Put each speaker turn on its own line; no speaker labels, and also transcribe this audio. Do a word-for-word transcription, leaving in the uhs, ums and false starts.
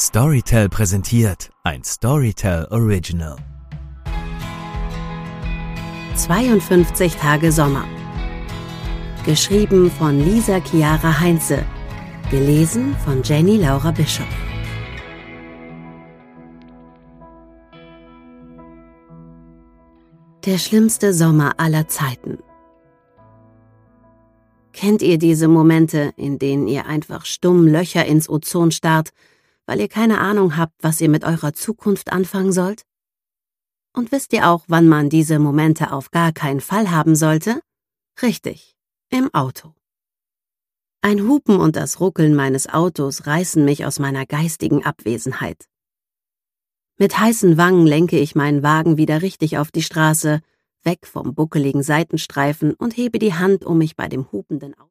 Storytel präsentiert ein Storytel Original.
zweiundfünfzig Tage Sommer. Geschrieben von Lisa Chiara Heinze. Gelesen von Jenny Laura Bischof. Der schlimmste Sommer aller Zeiten. Kennt ihr diese Momente, in denen ihr einfach stumm Löcher ins Ozon starrt, weil ihr keine Ahnung habt, was ihr mit eurer Zukunft anfangen sollt? Und wisst ihr auch, wann man diese Momente auf gar keinen Fall haben sollte? Richtig, im Auto. Ein Hupen und das Ruckeln meines Autos reißen mich aus meiner geistigen Abwesenheit. Mit heißen Wangen lenke ich meinen Wagen wieder richtig auf die Straße, weg vom buckeligen Seitenstreifen und hebe die Hand, um mich bei dem hupenden Auto